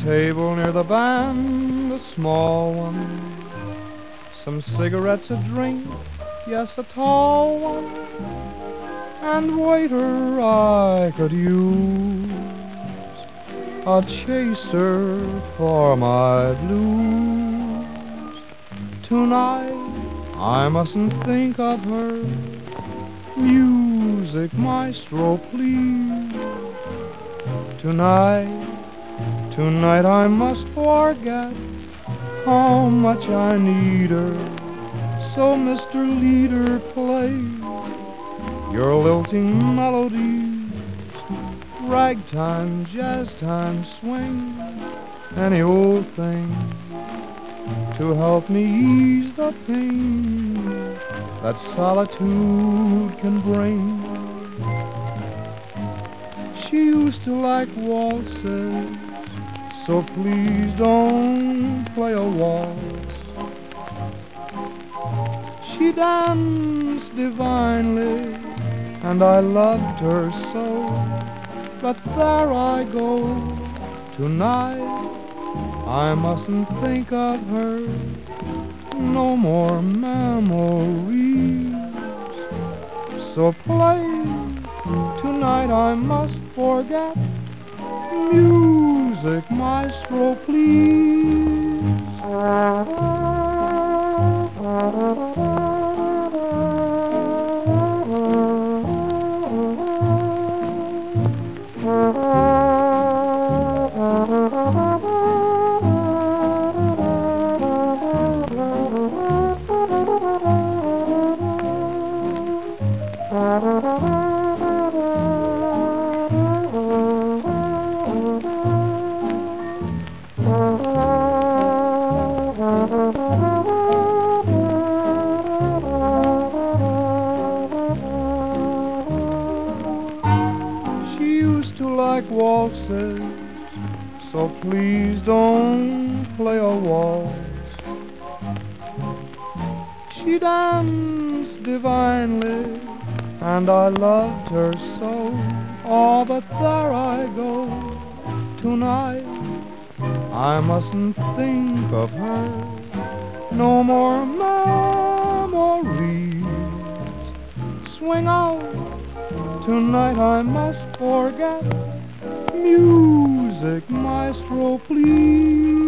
table near the band, a small one. Some cigarettes, a drink, yes, a tall one. And waiter, I could use a chaser for my blues. Tonight I mustn't think of her. Music, maestro, please. Tonight I must forget how much I need her. So, Mr. Leader, play your lilting melodies, ragtime, jazz time, swing, any old thing to help me ease the pain that solitude can bring. She used to like waltzes, so please don't play a waltz. She danced divinely, and I loved her so. But there I go, tonight I mustn't think of her. No more memories. So play, tonight I must forget. Music, maestro, please. She used to like waltzes, so please don't play a waltz. She danced divinely, and I loved her so. Oh, but there I go, tonight I mustn't think of her. No more memories. Swing out, tonight I must forget. Music, maestro, please.